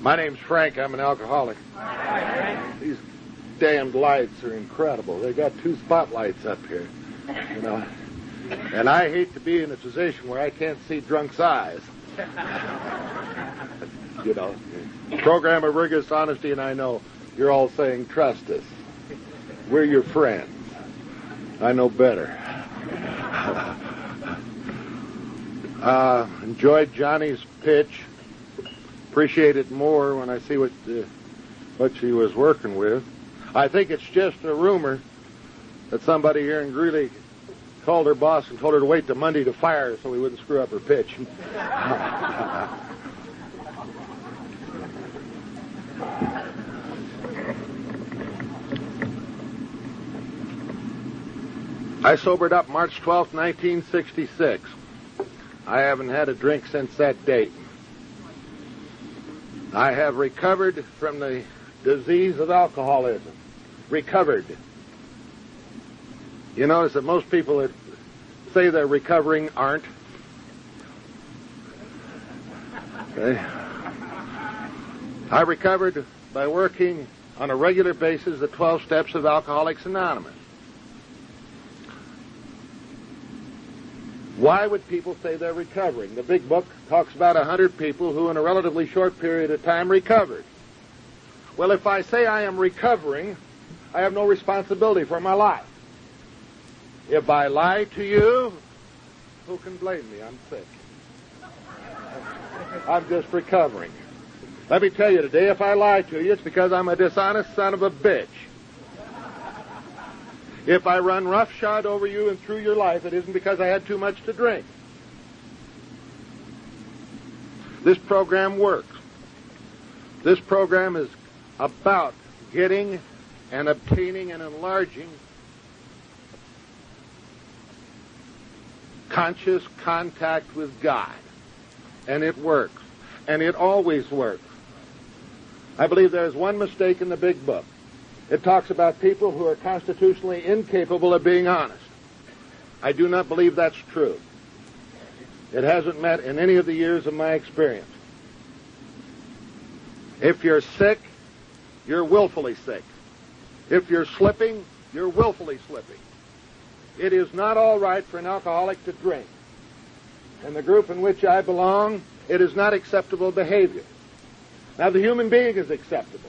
My name's Frank. I'm an alcoholic. These damned lights are incredible. They got 2 spotlights up here, you know. And I hate to be in a position where I can't see drunks' eyes. You know, program of rigorous honesty, and I know you're all saying, trust us. We're your friends. I know better. Enjoyed Johnny's pitch. Appreciate it more when I see what she was working with. I think it's just a rumor that somebody here in Greeley called her boss and told her to wait till Monday to fire her so we wouldn't screw up her pitch. I sobered up March 12th, 1966. I haven't had a drink since that date. I have recovered from the disease of alcoholism. Recovered. You notice that most people that say they're recovering aren't. Okay. I recovered by working on a regular basis the 12 steps of Alcoholics Anonymous. Why would people say they're recovering? The big book talks about 100 people who in a relatively short period of time recovered. Well, if I say I am recovering, I have no responsibility for my life. If I lie to you, who can blame me? I'm sick. I'm just recovering. Let me tell you today, if I lie to you, it's because I'm a dishonest son of a bitch. If I run roughshod over you and through your life, it isn't because I had too much to drink. This program works. This program is about getting and obtaining and enlarging conscious contact with God. And it works. And it always works. I believe there is one mistake in the big book. It talks about people who are constitutionally incapable of being honest. I do not believe that's true. It hasn't met in any of the years of my experience. If you're sick, you're willfully sick. If you're slipping, you're willfully slipping. It is not all right for an alcoholic to drink. In the group in which I belong, it is not acceptable behavior. Now, the human being is acceptable.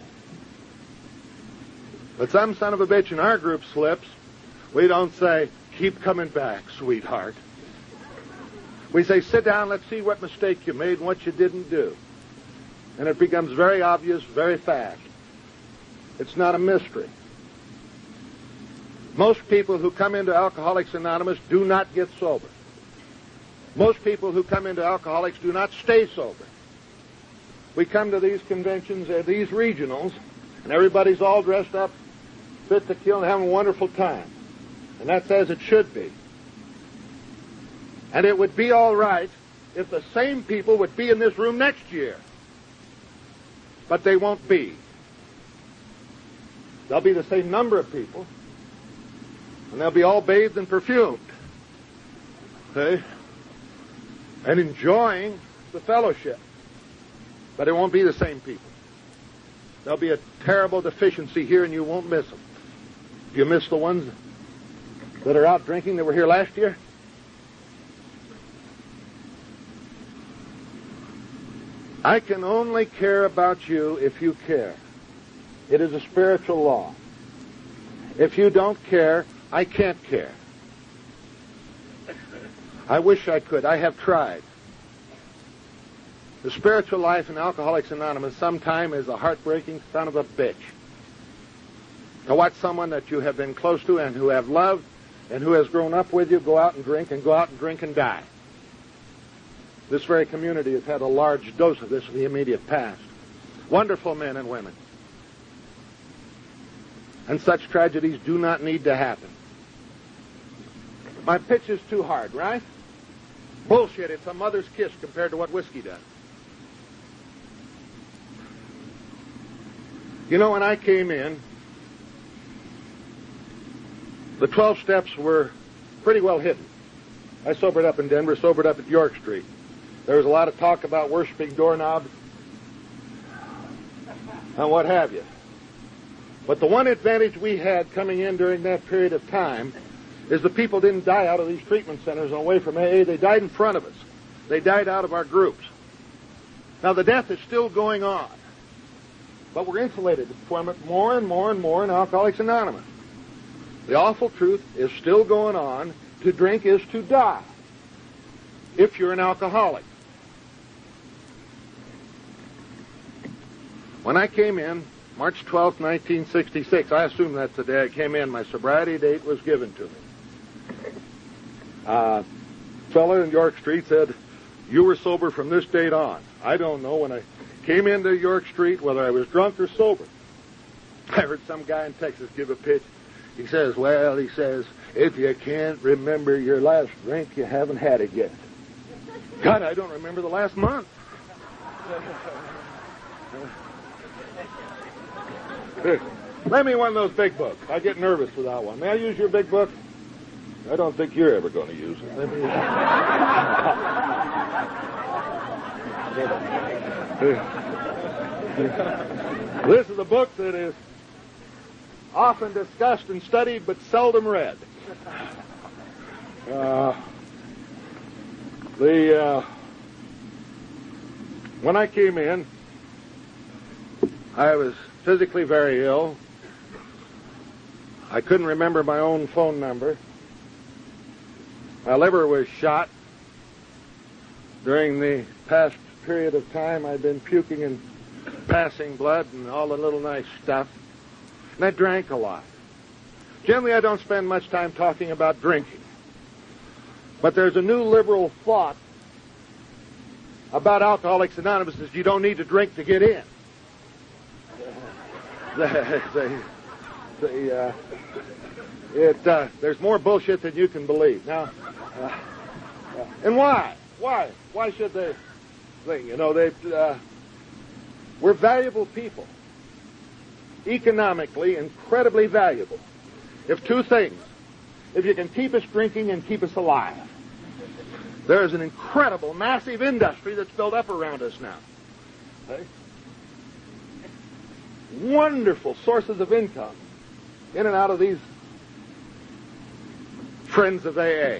But some son of a bitch in our group slips, we don't say, keep coming back, sweetheart. We say, sit down, let's see what mistake you made and what you didn't do. And it becomes very obvious very fast. It's not a mystery. Most people who come into Alcoholics Anonymous do not get sober. Most people who come into Alcoholics do not stay sober. We come to these conventions, these regionals, and everybody's all dressed up, fit to kill, and having a wonderful time. And that's as it should be. And it would be all right if the same people would be in this room next year. But they won't be. There'll be the same number of people, and they'll be all bathed and perfumed. Okay? And enjoying the fellowship. But it won't be the same people. There'll be a terrible deficiency here, and you won't miss them. Do you miss the ones that are out drinking that were here last year? I can only care about you if you care. It is a spiritual law. If you don't care, I can't care. I wish I could. I have tried. The spiritual life in Alcoholics Anonymous sometime is a heartbreaking son of a bitch. To watch someone that you have been close to and who have loved and who has grown up with you go out and drink and die. This very community has had a large dose of this in the immediate past. Wonderful men and women. And such tragedies do not need to happen. My pitch is too hard, right? Bullshit, it's a mother's kiss compared to what whiskey does. You know, when I came in, the 12 steps were pretty well hidden. I sobered up in Denver, sobered up at York Street. There was a lot of talk about worshiping doorknobs. and what have you. But the one advantage we had coming in during that period of time is the people didn't die out of these treatment centers and away from AA. They died in front of us. They died out of our groups. Now, the death is still going on, but we're insulated from it more and more and more in Alcoholics Anonymous. The awful truth is still going on. To drink is to die if you're an alcoholic. When I came in, March 12th, 1966, I assume that's the day I came in. My sobriety date was given to me. A fellow in York Street said, "You were sober from this date on." I don't know. When I came into York Street, whether I was drunk or sober. I heard some guy in Texas give a pitch. He says, "Well," he says, "if you can't remember your last drink, you haven't had it yet." God, I don't remember the last month. Lend me one of those big books. I get nervous without one. May I use your big book? I don't think you're ever going to use it. Let me... This is a book that is often discussed and studied, but seldom read. When I came in, I was physically very ill. I couldn't remember my own phone number. My liver was shot. During the past period of time, I'd been puking and passing blood and all the little nice stuff. And I drank a lot. Generally, I don't spend much time talking about drinking. But there's a new liberal thought about Alcoholics Anonymous is you don't need to drink to get in. There's more bullshit than you can believe. Now, and why? Why should they think? You know, we're valuable people. Economically, incredibly valuable. If two things. If you can keep us drinking and keep us alive. There is an incredible, massive industry that's built up around us now. Okay? Wonderful sources of income in and out of these friends of AA.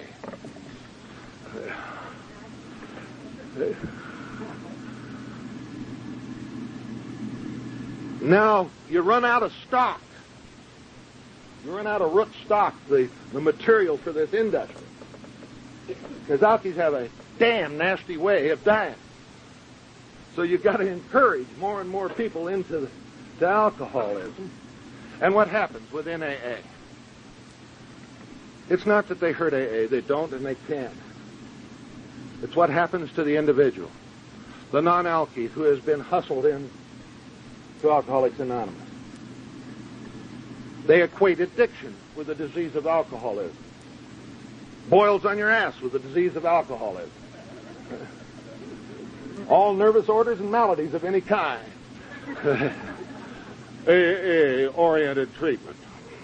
Now, you run out of stock. You run out of root stock, the material for this industry. Because alkies have a damn nasty way of dying. So you've got to encourage more and more people into to alcoholism. And what happens within AA? It's not that they hurt AA. They don't and they can't. It's what happens to the individual. The non-alkie who has been hustled in to Alcoholics Anonymous. They equate addiction with the disease of alcoholism. Boils on your ass with the disease of alcoholism. All nervous orders and maladies of any kind. AA-oriented treatment.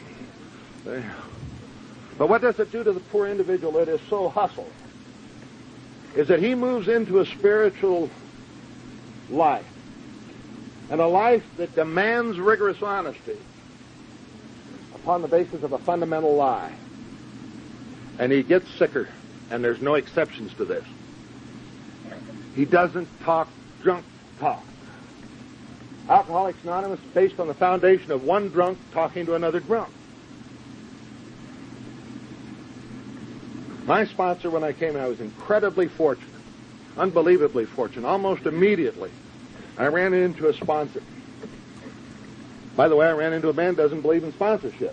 But what does it do to the poor individual that is so hustled? Is that he moves into a spiritual life. And a life that demands rigorous honesty upon the basis of a fundamental lie. And he gets sicker, and there's no exceptions to this. He doesn't talk drunk talk. Alcoholics Anonymous is based on the foundation of one drunk talking to another drunk. My sponsor, when I came in, I was incredibly fortunate, unbelievably fortunate. Almost immediately, I ran into a sponsor. By the way, I ran into a man who doesn't believe in sponsorship.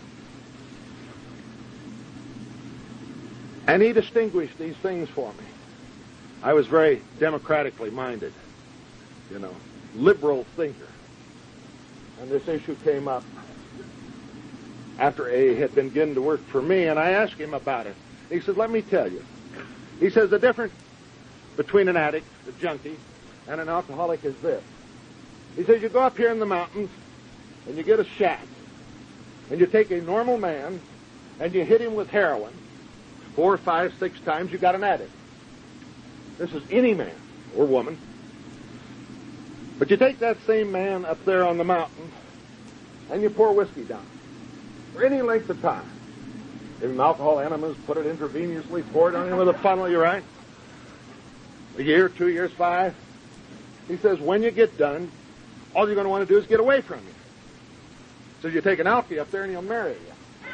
And he distinguished these things for me. I was very democratically minded, liberal thinker. And this issue came up after A had been beginning to work for me, and I asked him about it. He said, "Let me tell you." He says, "The difference between an addict, a junkie, and an alcoholic is this." He says, "You go up here in the mountains, and you get a shack, and you take a normal man, and you hit him with heroin 4, 5, 6 times, you got an addict. This is any man or woman. But you take that same man up there on the mountain, and you pour whiskey down for any length of time. Give him alcohol enemas, put it intravenously, pour it on him with a funnel, you right? A year, 2 years, 5. He says, when you get done, all you're going to want to do is get away from you. So you take an alky up there and he'll marry you.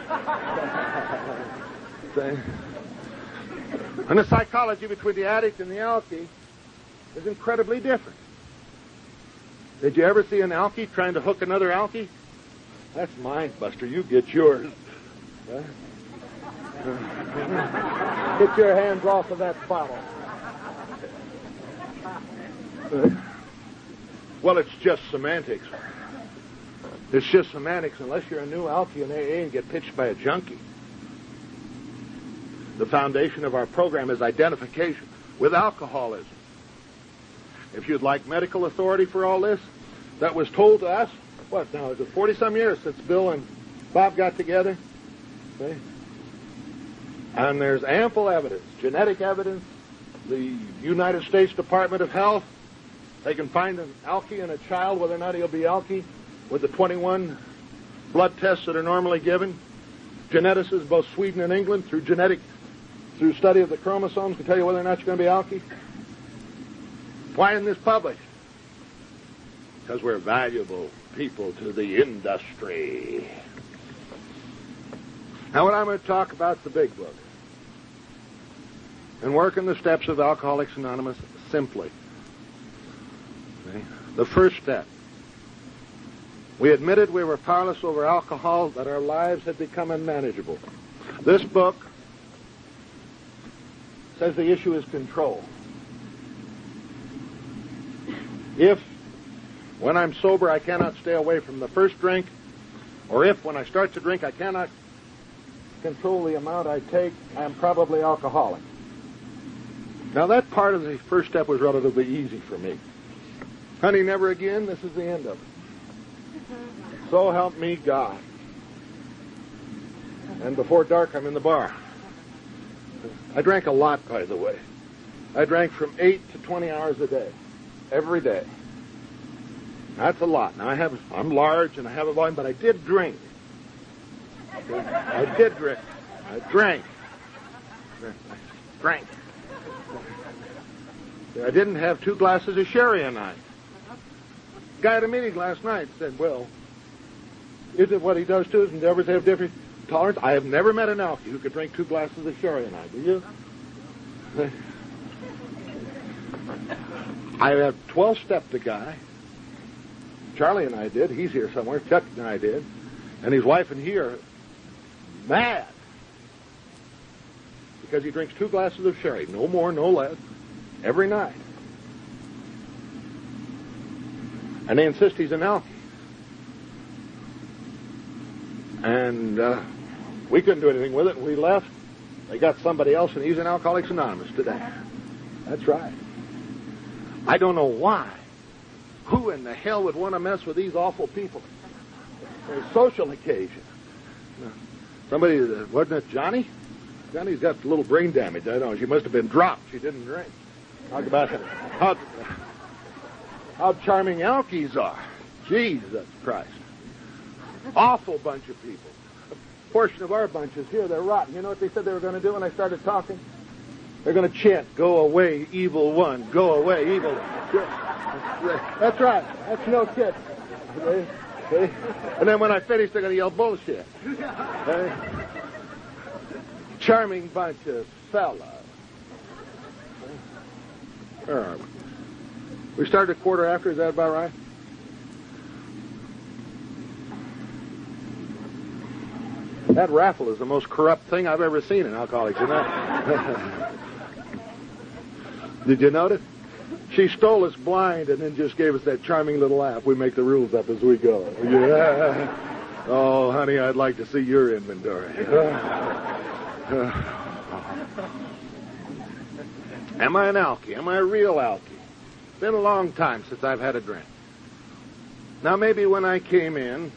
See? And the psychology between the addict and the alky is incredibly different. Did you ever see an alky trying to hook another alky? That's mine, Buster. You get yours. Huh? Get your hands off of that bottle. Well, it's just semantics. It's just semantics unless you're a new alky in AA and get pitched by a junkie. The foundation of our program is identification with alcoholism. If you'd like medical authority for all this, that was told to us, what now, is it 40-some years since Bill and Bob got together? See? And there's ample evidence, genetic evidence. The United States Department of Health, they can find an alky in a child, whether or not he'll be alky, with the 21 blood tests that are normally given. Geneticists, both Sweden and England, through study of the chromosomes, can tell you whether or not you're going to be alky. Why isn't this published? Because we're valuable people to the industry. Now, what I'm going to talk about is the big book. And working the steps of Alcoholics Anonymous simply. Okay? The first step. We admitted we were powerless over alcohol, that our lives had become unmanageable. This book says the issue is control. If, when I'm sober, I cannot stay away from the first drink, or if, when I start to drink, I cannot control the amount I take, I am probably alcoholic. Now, that part of the first step was relatively easy for me. Honey, never again, this is the end of it. So help me God. And before dark, I'm in the bar. I drank a lot, by the way. I drank from 8 to 20 hours a day, every day. That's a lot. Now, I'm large and I have a volume, but I did drink. I did drink. I drank. I didn't have 2 glasses of sherry a night. Guy at a meeting last night said, well, is it what he does too? His endeavors have different tolerance? I have never met an alky who could drink 2 glasses of sherry a night. Do you? I have 12-stepped the guy. Charlie and I did. He's here somewhere. Chuck and I did. And his wife and he are mad because he drinks 2 glasses of sherry. No more, no less. Every night. And they insist he's an alky. And we couldn't do anything with it. We left. They got somebody else, and he's in Alcoholics Anonymous today. That's right. I don't know why. Who in the hell would want to mess with these awful people? For a social occasion. Somebody, wasn't it Johnny? Johnny's got a little brain damage. I don't know. She must have been dropped. She didn't drink. Talk about how charming alkies are. Jesus Christ. Awful bunch of people. A portion of our bunch is here. They're rotten. You know what they said they were going to do when I started talking? They're going to chant, "Go away, evil one. Go away, evil one." That's right. That's no kid. Okay? And then when I finish, they're going to yell bullshit. Okay? Charming bunch of fellas. Where are we? We started a quarter after. Is that about right? That raffle is the most corrupt thing I've ever seen in Alcoholics Anonymous. Did you notice? She stole us blind and then just gave us that charming little laugh. We make the rules up as we go. Yeah. Oh, honey, I'd like to see your inventory. Am I an alky? Am I a real alky? It's been a long time since I've had a drink. Now, maybe when I came in,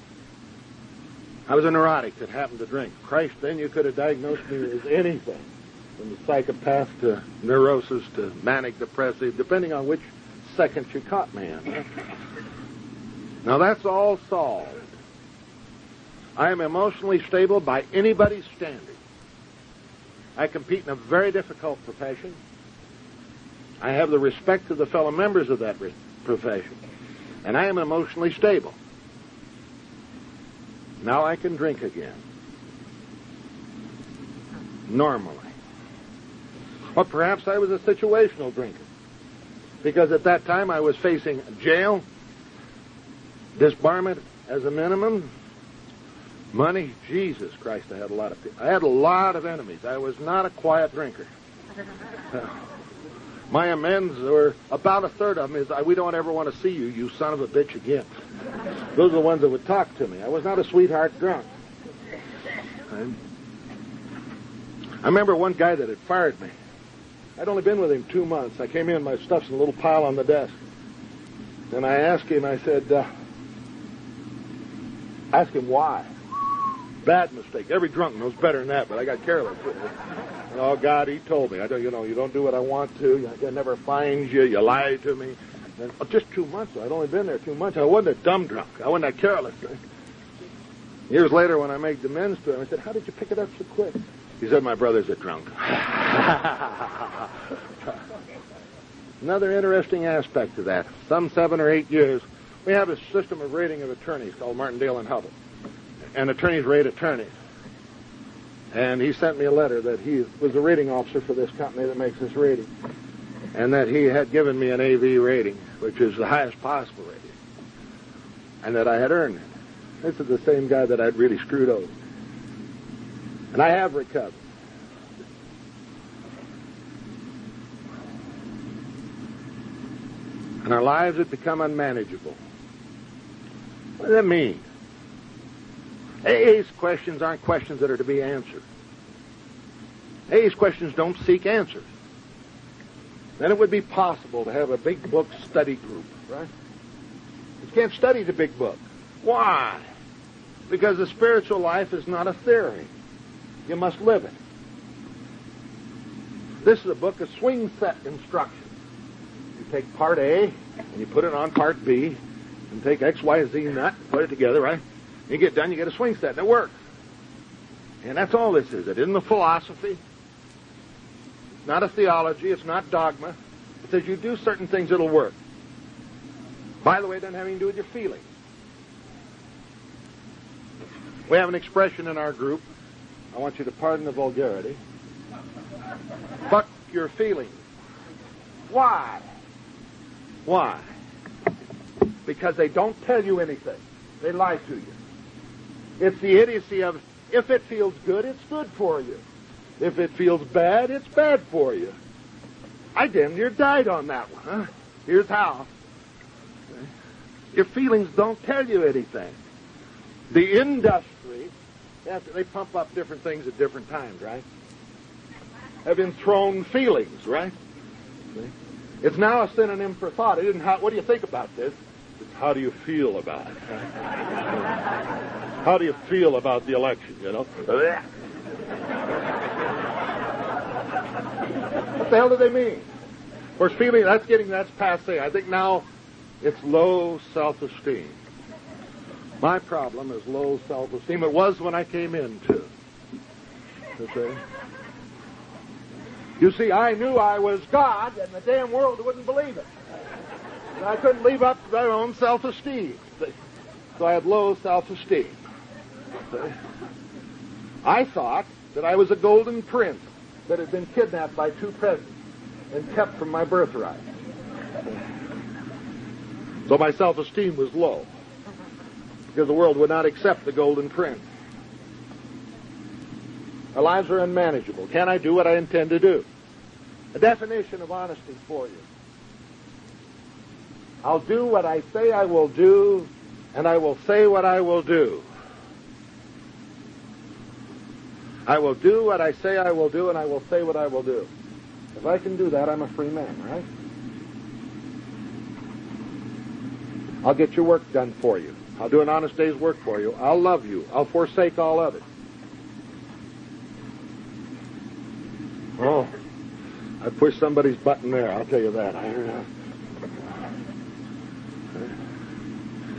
I was a neurotic that happened to drink. Christ, then you could have diagnosed me as anything, from psychopath to neurosis to manic depressive, depending on which second you caught me in. Now that's all solved. I am emotionally stable by anybody's standard. I compete in a very difficult profession. I have the respect of the fellow members of that profession. And I am emotionally stable. Now I can drink again. Normally. Or perhaps I was a situational drinker. Because at that time I was facing jail, disbarment as a minimum, money. Jesus Christ, I had a lot of enemies. I was not a quiet drinker. My amends were about a third of them is, we don't ever want to see you, you son of a bitch, again. Those are the ones that would talk to me. I was not a sweetheart drunk. I remember one guy that had fired me. I'd only been with him 2 months. I came in, my stuff's in a little pile on the desk. And I asked him, I said, ask him why. Bad mistake. Every drunk knows better than that, but I got careless. Oh, God, he told me. You don't do what I want to. I never find you. You lie to me. And, just 2 months. I'd only been there 2 months. I wasn't a dumb drunk. I wasn't that careless. Years later, when I made amends to him, I said, how did you pick it up so quick? He said, my brother's a drunk. Another interesting aspect to that. Some 7 or 8 years, we have a system of rating of attorneys called Martindale and Hubbell. And attorneys rate attorneys. And he sent me a letter that he was the rating officer for this company that makes this rating. And that he had given me an AV rating, which is the highest possible rating. And that I had earned it. This is the same guy that I'd really screwed over. And I have recovered. And our lives have become unmanageable. What does that mean? AA's questions aren't questions that are to be answered. AA's questions don't seek answers. Then it would be possible to have a big book study group, right? You can't study the big book. Why? Because the spiritual life is not a theory. You must live it. This is a book of swing set instructions. You take part A, and you put it on part B, and take X, Y, Z nut, put it together, right? You get done, you get a swing set, and it works. And that's all this is. It isn't a philosophy. It's not a theology. It's not dogma. It says you do certain things, it'll work. By the way, it doesn't have anything to do with your feelings. We have an expression in our group. I want you to pardon the vulgarity. Fuck your feelings. Why? Why? Because they don't tell you anything. They lie to you. It's the idiocy of, if it feels good, it's good for you. If it feels bad, it's bad for you. I damn near died on that one, huh? Here's how. Your feelings don't tell you anything. The industry, they pump up different things at different times, right? Have been thrown feelings, right? It's now a synonym for thought. It isn't what do you think about this? It's how do you feel about it? How do you feel about the election, you know? What the hell do they mean? Of course, feeling, that's passé. I think now it's low self-esteem. My problem is low self-esteem. It was when I came in, too. You see, I knew I was God, and the damn world wouldn't believe it. And I couldn't live up to their own self-esteem. So I had low self-esteem. I thought that I was a golden prince that had been kidnapped by 2 presidents and kept from my birthright. So my self-esteem was low because the world would not accept the golden prince. Our lives are unmanageable. Can I do what I intend to do? A definition of honesty for you. I'll do what I say I will do, and I will say what I will do. I will do what I say I will do, and I will say what I will do. If I can do that, I'm a free man, right? I'll get your work done for you. I'll do an honest day's work for you. I'll love you. I'll forsake all of it. Oh, I pushed somebody's button there, I'll tell you that.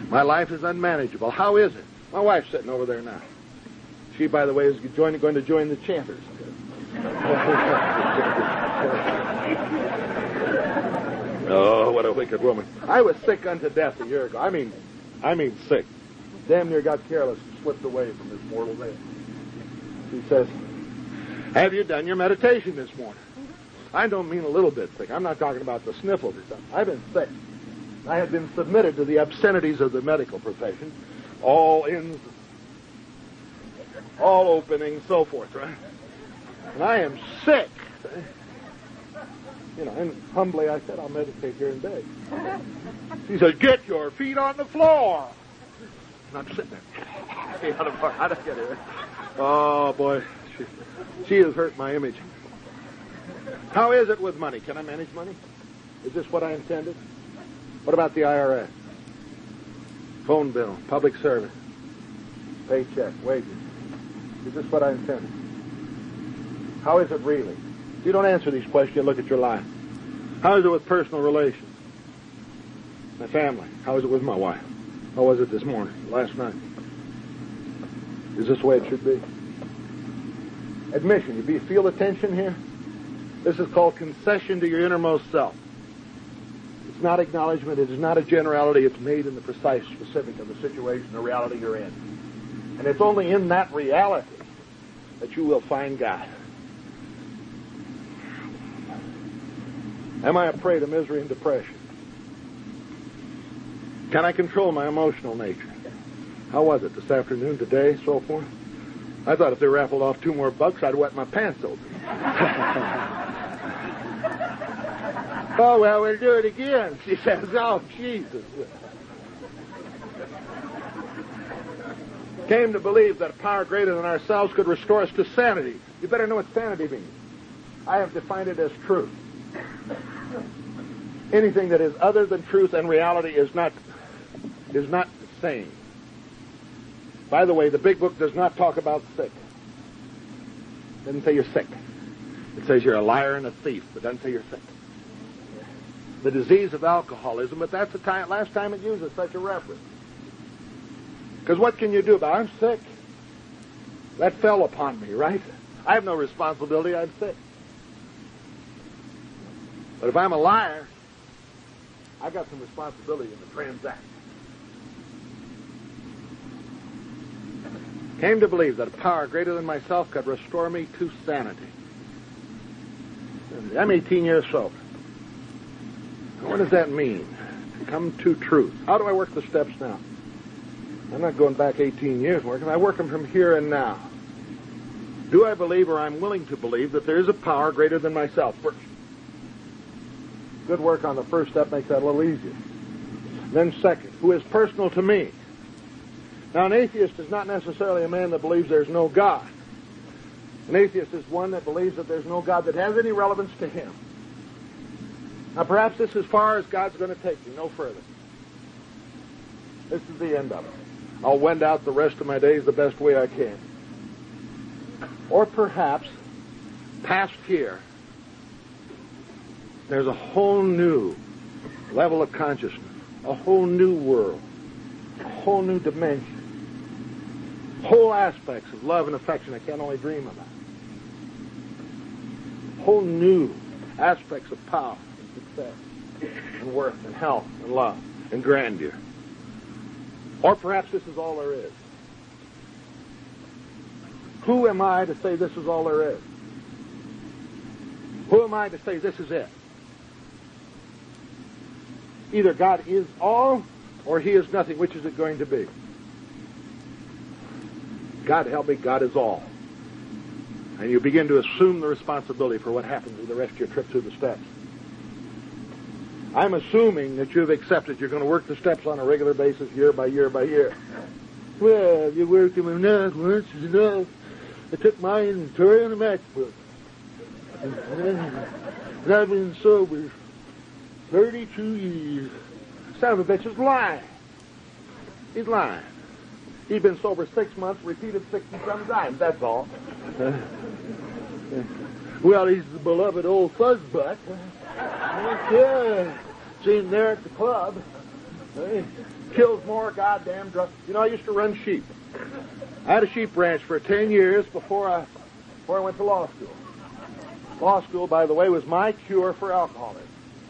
My life is unmanageable. How is it? My wife's sitting over there now. She, by the way, is going to join the chanters. Oh, what a wicked woman. I was sick unto death a year ago. I mean sick. Damn near got careless and slipped away from this mortal day. She says, have you done your meditation this morning? I don't mean a little bit sick. I'm not talking about the sniffles or something. I've been sick. I had been submitted to the obscenities of the medical profession. All ins, all openings, so forth, right? And I am sick. You know, and humbly I said, I'll meditate here in bed. She said, get your feet on the floor. And I'm sitting there. How did I get here? Oh, boy. She has hurt my image. How is it with money? Can I manage money? Is this what I intended? What about the IRS? Phone bill, public service, paycheck, wages. Is this what I intended? How is it really? If you don't answer these questions, you look at your life. How is it with personal relations? My family. How is it with my wife? How was it this morning, last night? Is this the way it should be? Admission. You feel the tension here? This is called concession to your innermost self. It's not acknowledgement. It is not a generality. It's made in the precise specific of the situation, the reality you're in. And it's only in that reality that you will find God. Am I a prey to misery and depression? Can I control my emotional nature? How was it this afternoon, today, so forth? I thought if they raffled off 2 more bucks, I'd wet my pants open. Oh, well, we'll do it again, she says. Oh, Jesus. Came to believe that a power greater than ourselves could restore us to sanity. You better know what sanity means. I have defined it as truth. Anything that is other than truth and reality is not sane. By the way, the big book does not talk about sick. It doesn't say you're sick. It says you're a liar and a thief. It doesn't say you're sick. The disease of alcoholism, but that's the last time it uses such a reference. Because what can you do about it? I'm sick. That fell upon me, right? I have no responsibility. I'm sick. But if I'm a liar, I've got some responsibility in the transaction. Came to believe that a power greater than myself could restore me to sanity. I'm 18 years sober. What does that mean? To come to truth. How do I work the steps now? I'm not going back 18 years working. I work them from here and now. Do I believe, or I'm willing to believe, that there is a power greater than myself? First. Good work on the first step makes that a little easier. Then second, who is personal to me. Now, an atheist is not necessarily a man that believes there's no God. An atheist is one that believes that there's no God that has any relevance to him. Now, perhaps this is as far as God's going to take you, no further. This is the end of it. I'll wend out the rest of my days the best way I can. Or perhaps, past here, there's a whole new level of consciousness, a whole new world, a whole new dimension, whole aspects of love and affection I can't only dream about, whole new aspects of power and success and worth and health and love and grandeur. Or perhaps this is all there is. Who am I to say this is all there is? Who am I to say this is it? Either God is all or he is nothing. Which is it going to be? God help me, God is all. And you begin to assume the responsibility for what happens with the rest of your trip through the steps. I'm assuming that you've accepted you're going to work the steps on a regular basis, year by year by year. Well, you work them enough, once is enough. I took my inventory on the matchbook. And I've been sober 32 years. Son of a bitch is lying. He's lying. He's been sober 6 months, repeated 60-some times, that's all. Well, he's the beloved old fuzzbutt. Yeah, seen him there at the club. It kills more goddamn drugs. You know, I used to run sheep. I had a sheep ranch for 10 years before I went to law school. Law school, by the way, was my cure for alcoholism.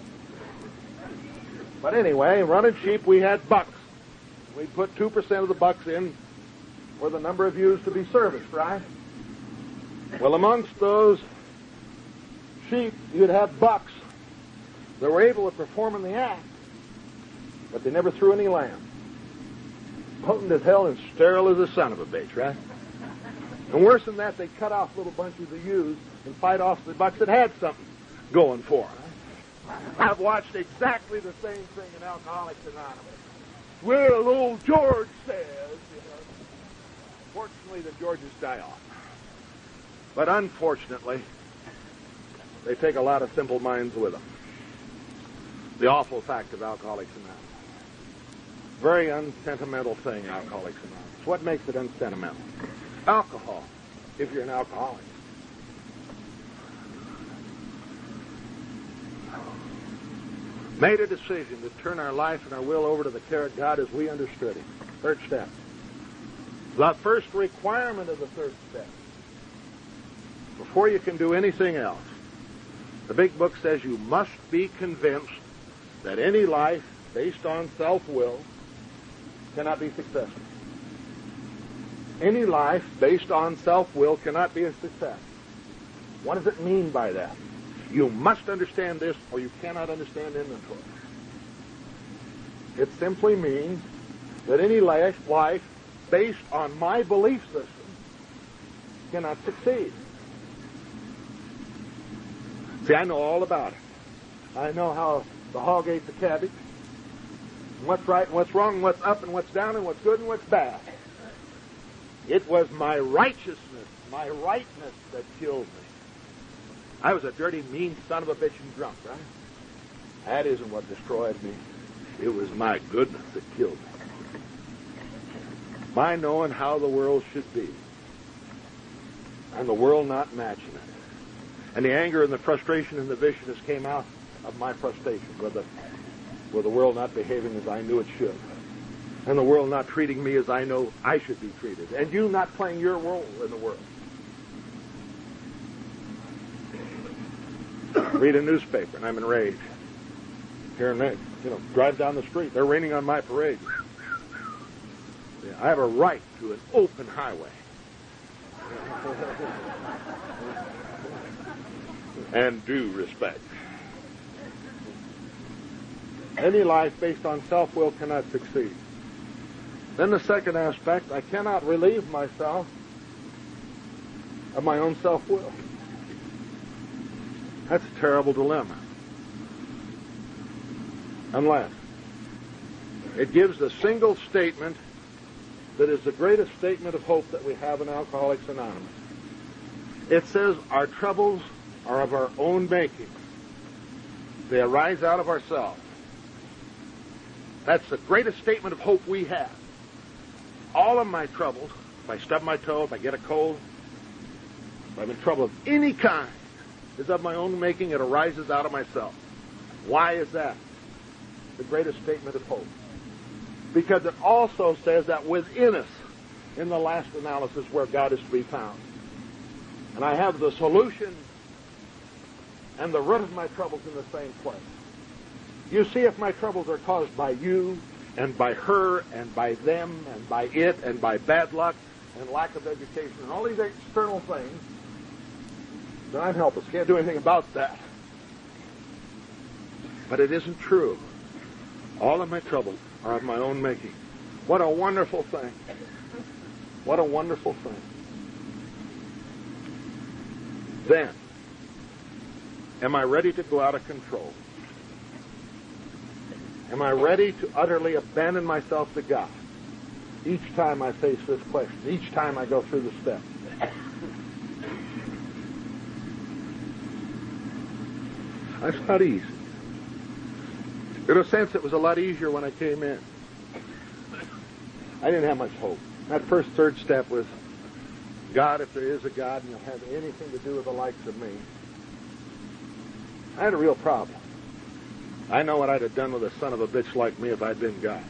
But anyway, running sheep, we had bucks. We put 2% of the bucks in for the number of ewes to be serviced, right? Well, amongst those sheep, you'd have bucks that were able to perform in the act, but they never threw any lamb. Potent as hell and sterile as a son of a bitch, right? And worse than that, they cut off little bunches of ewes and fight off the bucks that had something going for them. I've watched exactly the same thing in Alcoholics Anonymous. Well, old George says, you know. Fortunately, the Georges die off. But unfortunately, they take a lot of simple minds with them. The awful fact of Alcoholics Anonymous. Very unsentimental thing, Alcoholics Anonymous. What makes it unsentimental? Alcohol, if you're an alcoholic. Made a decision to turn our life and our will over to the care of God as we understood Him. Third step. The first requirement of the third step. Before you can do anything else, the big book says you must be convinced that any life based on self-will cannot be successful. Any life based on self-will cannot be a success. What does it mean by that? You must understand this or you cannot understand inventory. It simply means that any life based on my belief system cannot succeed. See, I know all about it. I know how the hog ate the cabbage, and what's right and what's wrong, and what's up and what's down, and what's good and what's bad. It was my righteousness, my rightness that killed me. I was a dirty, mean son of a bitch and drunk, right? That isn't what destroyed me. It was my goodness that killed me. My knowing how the world should be, and the world not matching it. And the anger and the frustration and the viciousness came out of my frustration with the world not behaving as I knew it should. And the world not treating me as I know I should be treated. And you not playing your role in the world. Read a newspaper and I'm enraged. Here and there, drive down the street. They're raining on my parade. Yeah, I have a right to an open highway. And due respect. Any life based on self-will cannot succeed. Then the second aspect, I cannot relieve myself of my own self-will. That's a terrible dilemma. Unless it gives the single statement that is the greatest statement of hope that we have in Alcoholics Anonymous. It says our troubles are of our own making. They arise out of ourselves. That's the greatest statement of hope we have. All of my troubles, if I stub my toe, if I get a cold, if I'm in trouble of any kind, is of my own making. It arises out of myself. Why is that the greatest statement of hope? Because it also says that within us, in the last analysis, where God is to be found. And I have the solution and the root of my troubles in the same place. You see, if my troubles are caused by you and by her and by them and by it and by bad luck and lack of education and all these external things, then I'm helpless. Can't do anything about that. But it isn't true. All of my troubles are of my own making. What a wonderful thing. What a wonderful thing. Then, am I ready to go out of control? Am I ready to utterly abandon myself to God? Each time I face this question, each time I go through the steps. That's not easy. In a sense, it was a lot easier when I came in. I didn't have much hope. That first third step was, God, if there is a God and you'll have anything to do with the likes of me. I had a real problem. I know what I'd have done with a son of a bitch like me if I'd been God.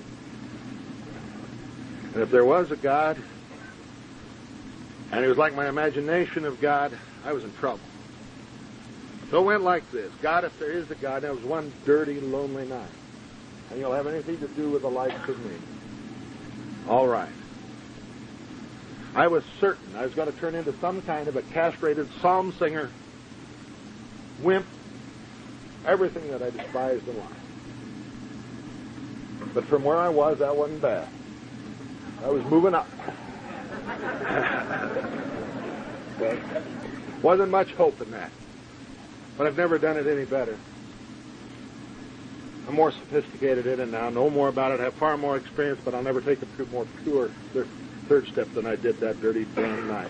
And if there was a God, and he was like my imagination of God, I was in trouble. So it went like this. God, if there is a God, that was one dirty, lonely night. And you'll have anything to do with the likes of me. All right. I was certain I was going to turn into some kind of a castrated psalm singer, wimp, everything that I despised in life. But from where I was, that wasn't bad. I was moving up. But wasn't much hope in that. But I've never done it any better. I'm more sophisticated in it now, know more about it, have far more experience, but I'll never take a more pure third step than I did that dirty damn night.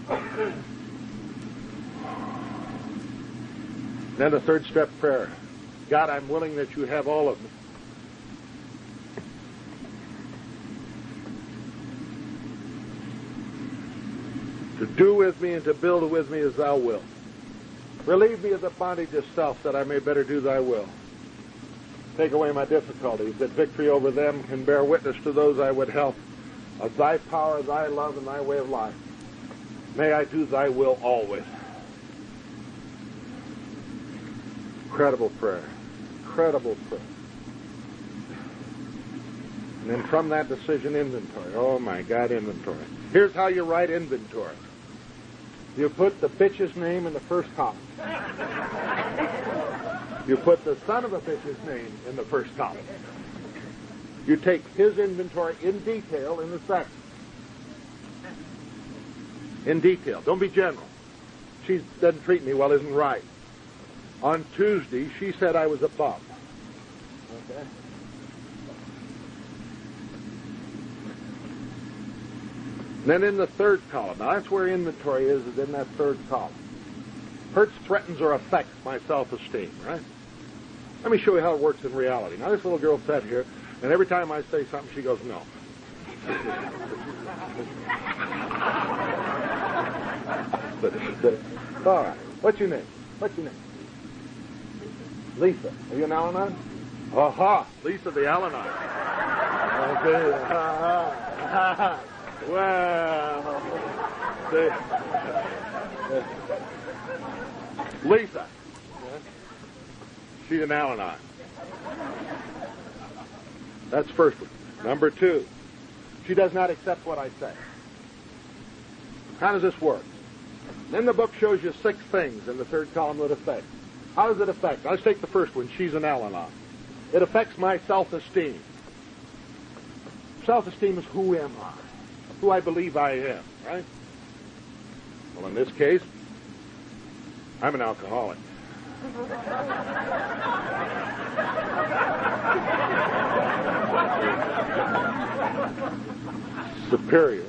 Then the third step prayer. God, I'm willing that you have all of me. To do with me and to build with me as thou wilt. Relieve me of the bondage of self that I may better do thy will. Take away my difficulties, that victory over them can bear witness to those I would help, of thy power, thy love, and thy way of life. May I do thy will always. Incredible prayer. Incredible prayer. And then from that decision, inventory. Oh my God, inventory. Here's how you write inventory. You put the bitch's name in the first column. You put the son of a bitch's name in the first column. You take his inventory in detail in the second. In detail. Don't be general. She doesn't treat me well, isn't right. On Tuesday, she said I was a bum. Okay? Then in the third column, now that's where inventory is in that third column. Hurts, threatens, or affects my self-esteem, right? Let me show you how it works in reality. Now this little girl sat here, and every time I say something, she goes, no. All right. What's your name? What's your name? Lisa. Are you an Al-Anon? Aha! Lisa the Al-Anon. Okay. Well, see. Lisa. She's an Al-Anon. That's first one. Number two, she does not accept what I say. How does this work? Then the book shows you 6 things in the third column that affect. How does it affect? Let's take the first one. She's an Al-Anon. It affects my self-esteem. Self-esteem is who am I? Who I believe I am, right? Well, in this case, I'm an alcoholic. Superior.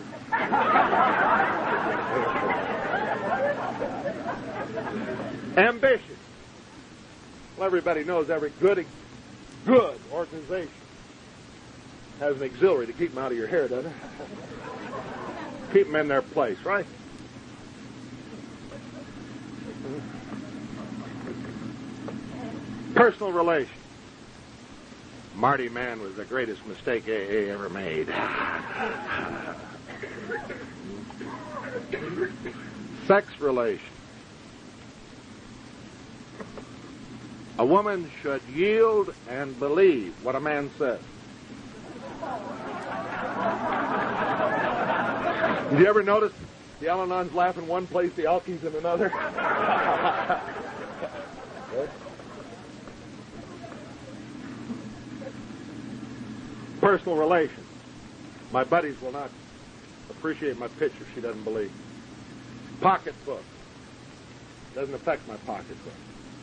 Ambition. Well, everybody knows every good organization has an auxiliary to keep them out of your hair, doesn't it? Keep them in their place, right? Personal relations. Marty Mann was the greatest mistake AA ever made. Sex relations. A woman should yield and believe what a man says. Did you ever notice the Al-Anons laugh in one place, the Alkies in another? Personal relations. My buddies will not appreciate my picture. She doesn't believe. Pocketbook. Doesn't affect my pocketbook.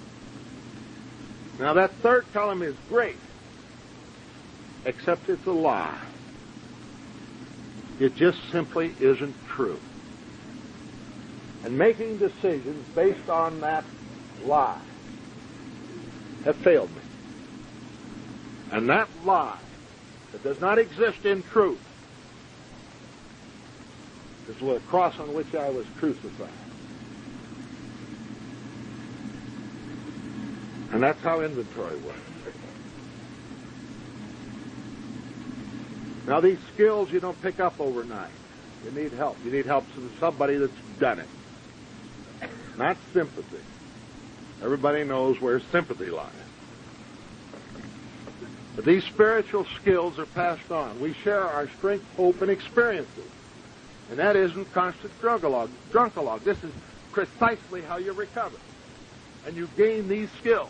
Now that third column is great, except it's a lie. It just simply isn't true. And making decisions based on that lie have failed me. And that lie that does not exist in truth is the cross on which I was crucified. And that's how inventory works. Now, these skills you don't pick up overnight. You need help. You need help from somebody that's done it. Not sympathy. Everybody knows where sympathy lies. But these spiritual skills are passed on. We share our strength, hope, and experiences. And that isn't constant drunkalogue. This is precisely how you recover. And you gain these skills.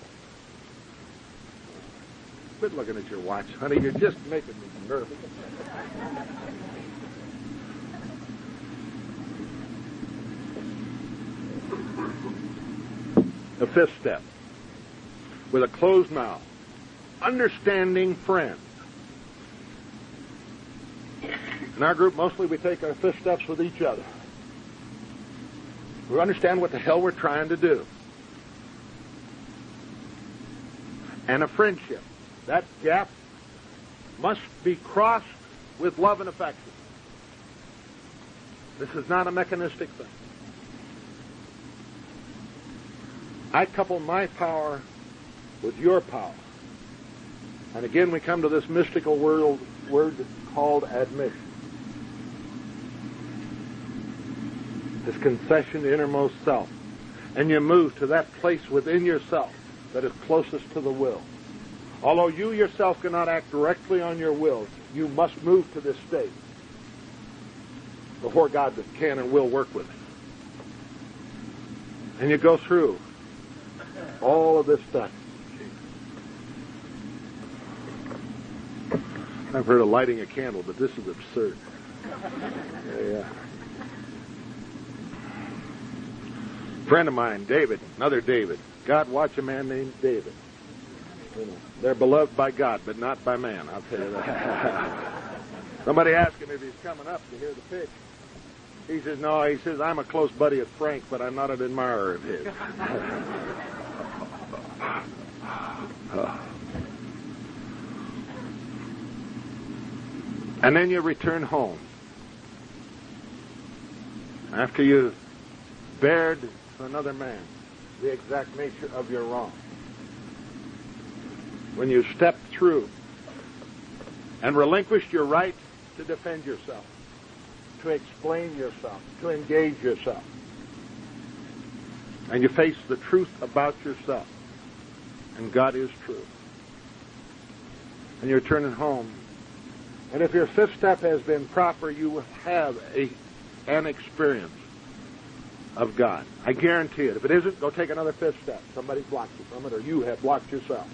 Quit looking at your watch, honey. You're just making me nervous. The fifth step. With a closed mouth. Understanding friends. In our group, mostly we take our fifth steps with each other. We understand what the hell we're trying to do. And a friendship. That gap must be crossed with love and affection. This is not a mechanistic thing. I couple my power with your power. And again, we come to this mystical word called admission. This concession to innermost self. And you move to that place within yourself that is closest to the will. Although you yourself cannot act directly on your will, you must move to this state before God that can and will work with it. And you go through all of this stuff. I've heard of lighting a candle, but this is absurd. Yeah. Friend of mine, David, another David. God watch a man named David. You know, they're beloved by God, but not by man, I'll tell you that. Somebody asked him if he's coming up to hear the pitch. He says, no, he says, I'm a close buddy of Frank, but I'm not an admirer of his. And then you return home. After you've bared to another man the exact nature of your wrong. When you step through and relinquished your right to defend yourself, to explain yourself, to engage yourself, and you face the truth about yourself, and God is true, and you're turning home, and if your fifth step has been proper, you will have an experience of God. I guarantee it. If it isn't, go take another fifth step. Somebody blocked you from it, or you have blocked yourself.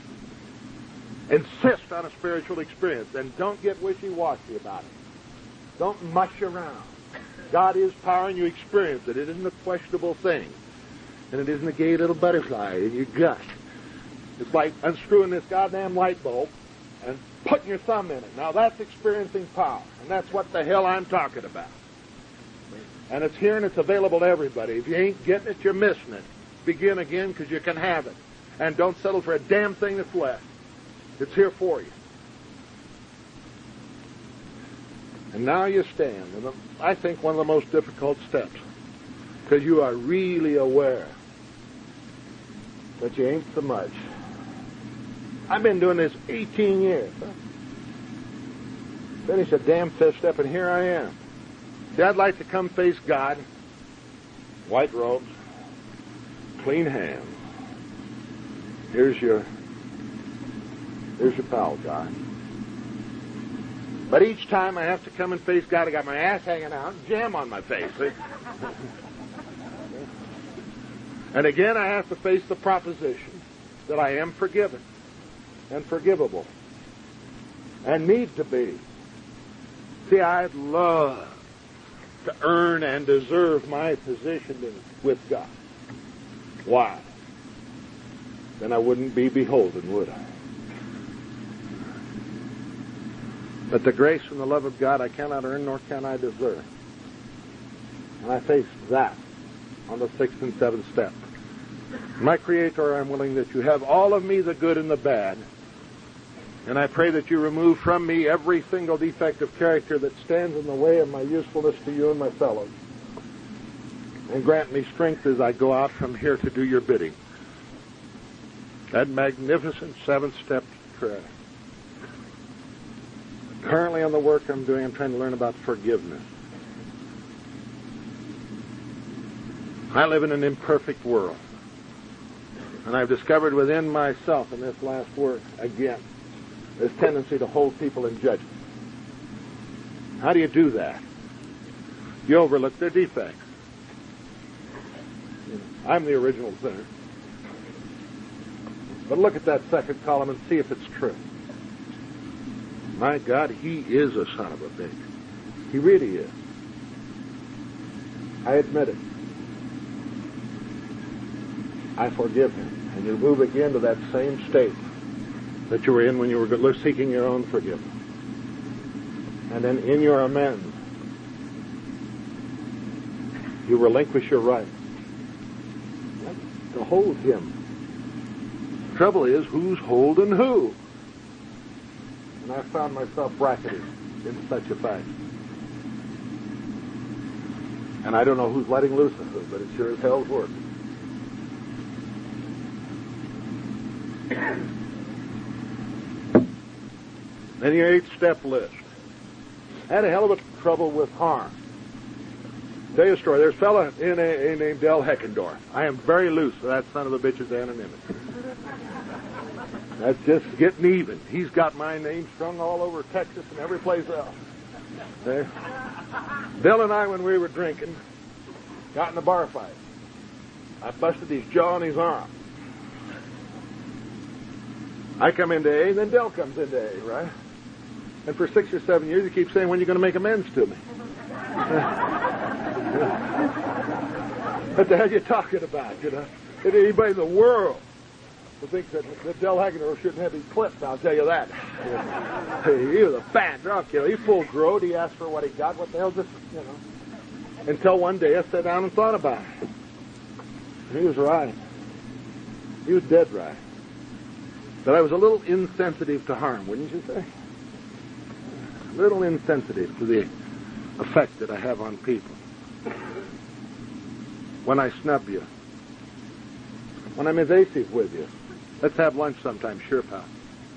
Insist on a spiritual experience, and don't get wishy-washy about it. Don't mush around. God is power, and you experience it. It isn't a questionable thing, and it isn't a gay little butterfly in your gut. It's like unscrewing this goddamn light bulb and putting your thumb in it. Now that's experiencing power, and that's what the hell I'm talking about. And it's here and it's available to everybody. If you ain't getting it, you're missing it. Begin again, because you can have it. And don't settle for a damn thing that's left. It's here for you. And now you stand. And I think one of the most difficult steps, because you are really aware that you ain't so much. I've been doing this 18 years. Huh? Finish a damn fifth step, and here I am. See, I'd like to come face God, white robes, clean hands. Here's your pal, God. But each time I have to come and face God, I got my ass hanging out and jam on my face. See? And again, I have to face the proposition that I am forgiven and forgivable and need to be. See, I'd love to earn and deserve my position with God. Why? Then I wouldn't be beholden, would I? But the grace and the love of God I cannot earn, nor can I deserve. And I face that on the sixth and seventh step. My Creator, I'm willing that you have all of me, the good and the bad. And I pray that you remove from me every single defect of character that stands in the way of my usefulness to you and my fellows. And grant me strength as I go out from here to do your bidding. That magnificent 7-step prayer. Currently on the work I'm doing, I'm trying to learn about forgiveness. I live in an imperfect world. And I've discovered within myself in this last work, again, this tendency to hold people in judgment. How do you do that? You overlook their defects. I'm the original sinner. But look at that second column and see if it's true. My God, he is a son of a bitch. He really is. I admit it. I forgive him. And you move again to that same state that you were in when you were seeking your own forgiveness. And then in your amends, you relinquish your right to hold him. The trouble is, who's holding who? And I found myself bracketed in such a fashion. And I don't know who's letting loose of who, but it sure as hell's working. Then your 8-step list. I had a hell of a trouble with harm. I'll tell you a story. There's a fella named Del Heckendorf. I am very loose with that son of a bitch's anonymity. That's just getting even. He's got my name strung all over Texas and every place else. There. Bill and I, when we were drinking, got in a bar fight. I busted his jaw and his arm. I come into A, then Del comes into A, right? And for 6 or 7 years, he keeps saying, when are you going to make amends to me? What the hell are you talking about, you know? Anybody in the world who thinks that Del Hagendorf shouldn't have his clipped, I'll tell you that. He was a bad drunk, you know. He full grode. He asked for what he got. What the hell this, you know? Until one day I sat down and thought about it. And he was right. He was dead right. But I was a little insensitive to harm, wouldn't you say? A little insensitive to the effect that I have on people. When I snub you. When I'm evasive with you. Let's have lunch sometime, sure, pal.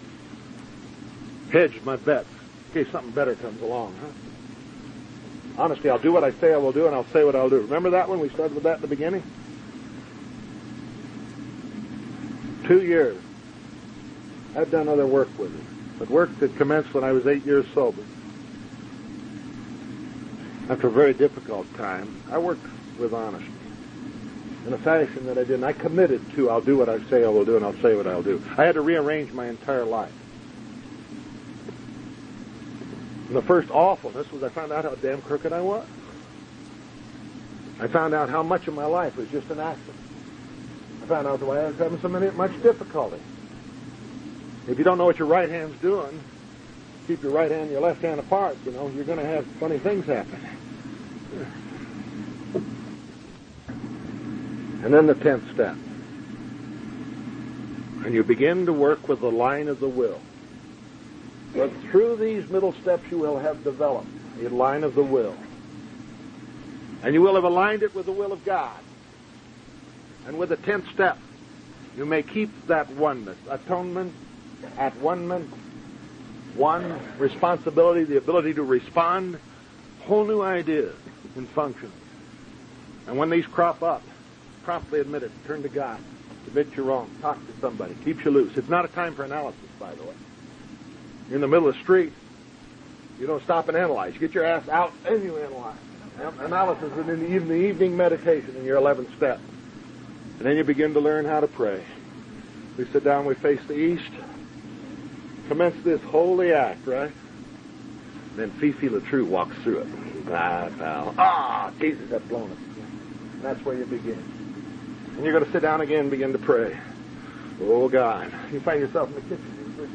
Hedge my bets in case something better comes along, huh? Honestly, I'll do what I say I will do, and I'll say what I'll do. Remember that one? We started with that in the beginning? 2 years. I've done other work with it, but work that commenced when I was 8 years sober. After a very difficult time, I worked with honesty in a fashion that I didn't. I committed to, I'll do what I say I will do, and I'll say what I'll do. I had to rearrange my entire life. And the first awfulness was I found out how damn crooked I was. I found out how much of my life was just an accident. I found out why I was having much difficulty. If you don't know what your right hand's doing, keep your right hand and your left hand apart, you know, you're going to have funny things happen. And then the 10th step. And you begin to work with the line of the will. But through these middle steps you will have developed a line of the will. And you will have aligned it with the will of God. And with the 10th step, you may keep that oneness, atonement, at-one-ment, one responsibility, the ability to respond, whole new ideas and functions. And when these crop up, promptly admit it, turn to God, admit you're wrong, talk to somebody, keeps you loose. It's not a time for analysis, by the way. You're in the middle of the street, you don't stop and analyze. You get your ass out and you analyze. Analysis is in the evening meditation in your 11th step. And then you begin to learn how to pray. We sit down, we face the east, commence this holy act, right? Then Fifi LaTrue walks through it. Ah, pal. Jesus, that's blown it. And that's where you begin. And you're going to sit down again and begin to pray. Oh, God. You find yourself in the kitchen.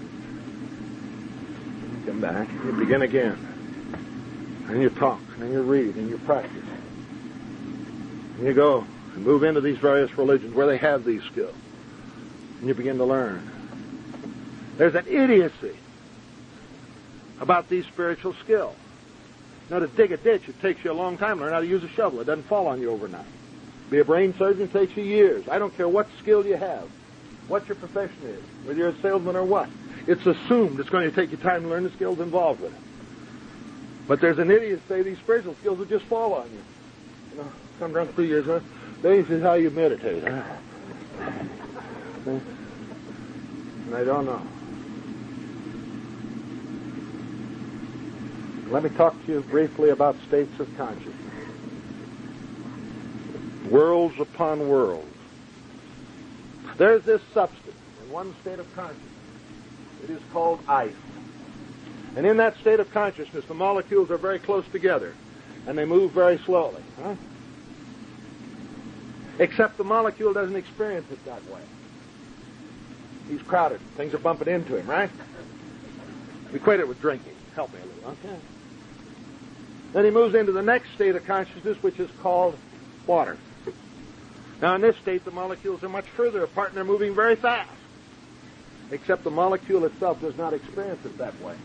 You come back. You begin again. And you talk. And you read. And you practice. And you go and move into these various religions where they have these skills. And you begin to learn. There's an idiocy about these spiritual skills. Now, to dig a ditch, it takes you a long time to learn how to use a shovel. It doesn't fall on you overnight. Be a brain surgeon takes you years. I don't care what skill you have. what your profession is, whether you're a salesman or what. It's assumed it's going to take you time to learn the skills involved with it. But there's an idiot say these spiritual skills will just fall on you. You know, some drunk 3 years, this is how you meditate. And I don't know. Let me talk to you briefly about states of consciousness. Worlds upon worlds. There's this substance in one state of consciousness. It is called ice. And in that state of consciousness, the molecules are very close together, and they move very slowly. Except the molecule doesn't experience it that way. He's crowded. Things are bumping into him, right? We equate it with drinking. Help me a little, okay? Then he moves into the next state of consciousness, which is called water. Now, in this state, the molecules are much further apart, and they're moving very fast. Except the molecule itself does not experience it that way.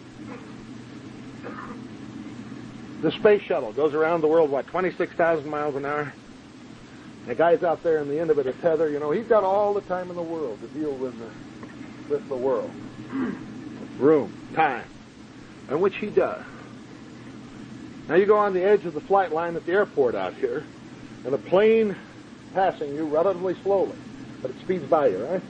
The space shuttle goes around the world, 26,000 miles an hour? The guy's out there in the end of it, a tether, he's got all the time in the world to deal with the world. Room, time, and which he does. Now you go on the edge of the flight line at the airport out here, and a plane passing you relatively slowly, but it speeds by you, right?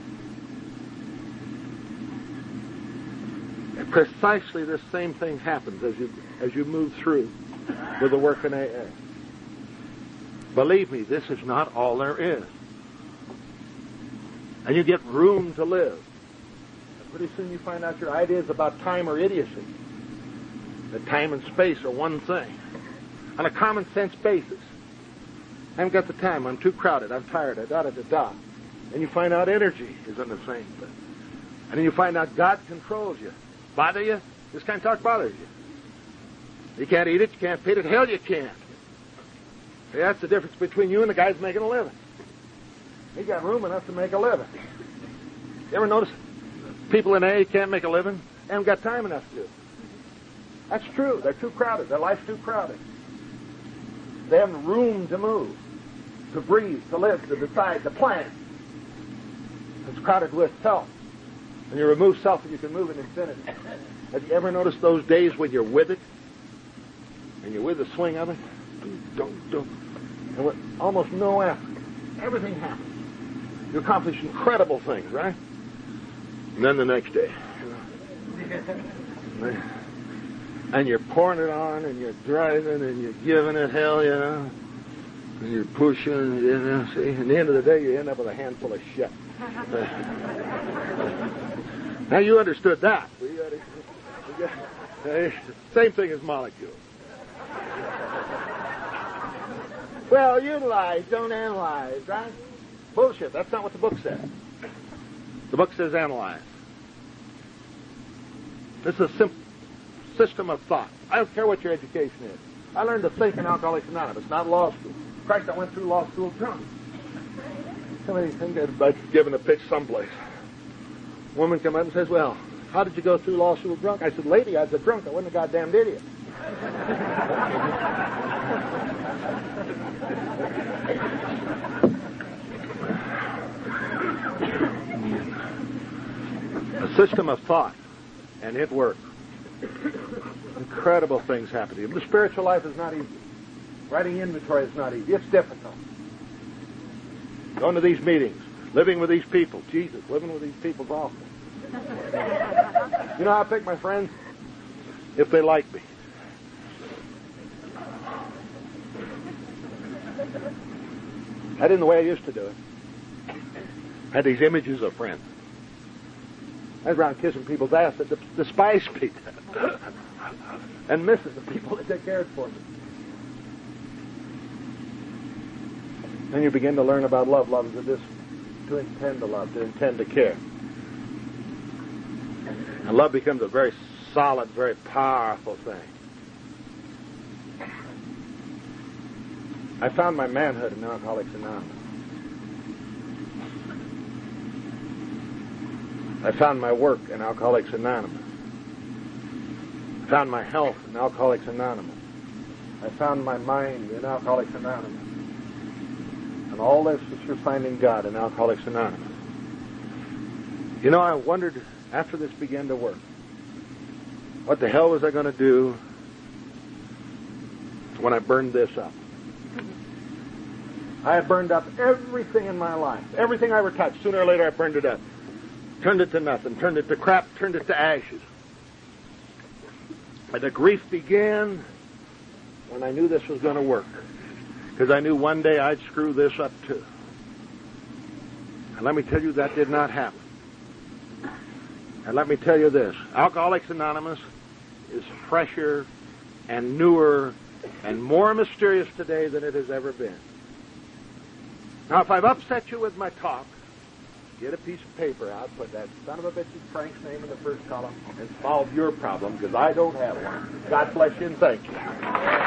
And precisely this same thing happens as you move through with the work in AA. Believe me, this is not all there is. And you get room to live. And pretty soon you find out your ideas about time are idiocy. That time and space are one thing. On a common sense basis. I haven't got the time. I'm too crowded. I'm tired. Da-da-da-da. And you find out energy is in the same thing. And then you find out God controls you. Bother you? This kind of talk bothers you. You can't eat it. You can't feed it. Hell, you can't. See, that's the difference between you and the guys making a living. He got room enough to make a living. You ever notice people in AA can't make a living? They haven't got time enough to do it. That's true. They're too crowded. Their life's too crowded. They haven't room to move, to breathe, to live, to decide, to plan. It's crowded with self. When you remove self, and you can move in infinity. Have you ever noticed those days when you're with it? And you're with the swing of it? And with almost no effort. Everything happens. You accomplish incredible things, right? And then the next day. And you're pouring it on, and you're driving, and you're giving it hell, and you're pushing, see? And at the end of the day, you end up with a handful of shit. Now, you understood that. Same thing as molecules. Well, utilize, don't analyze, right? Bullshit. That's not what the book says. The book says analyze. This is a simple system of thought. I don't care what your education is. I learned to think in Alcoholics Anonymous, not law school. Christ, I went through law school drunk. Somebody think I'd given a pitch someplace. A woman came up and says, well, how did you go through law school drunk? I said, lady, I was a drunk. I wasn't a goddamned idiot. A system of thought, and it works. Incredible things happen to you. The spiritual life is not easy. Writing inventory is not easy. It's difficult. Going to these meetings, living with these people. Jesus, living with these people is awful. You know how I pick my friends? If they like me. That isn't the way I used to do it. I had these images of friends. I was around kissing people's ass that despised me and missing the people that cared for me. Then you begin to learn about love. Love is to intend to love, to intend to care. And love becomes a very solid, very powerful thing. I found my manhood in Alcoholics Anonymous. I found my work in Alcoholics Anonymous. I found my health in Alcoholics Anonymous. I found my mind in Alcoholics Anonymous. And all this is for finding God in Alcoholics Anonymous. You know, I wondered after this began to work, what the hell was I going to do when I burned this up? I had burned up everything in my life. Everything I ever touched. Sooner or later, I burned it up. Turned it to nothing. Turned it to crap. Turned it to ashes. And the grief began when I knew this was going to work. Because I knew one day I'd screw this up too. And let me tell you, that did not happen. And let me tell you this. Alcoholics Anonymous is fresher and newer and more mysterious today than it has ever been. Now, if I've upset you with my talk, get a piece of paper out, put that son of a bitch's Frank's name in the first column, and solve your problem, because I don't have one. God bless you and thank you.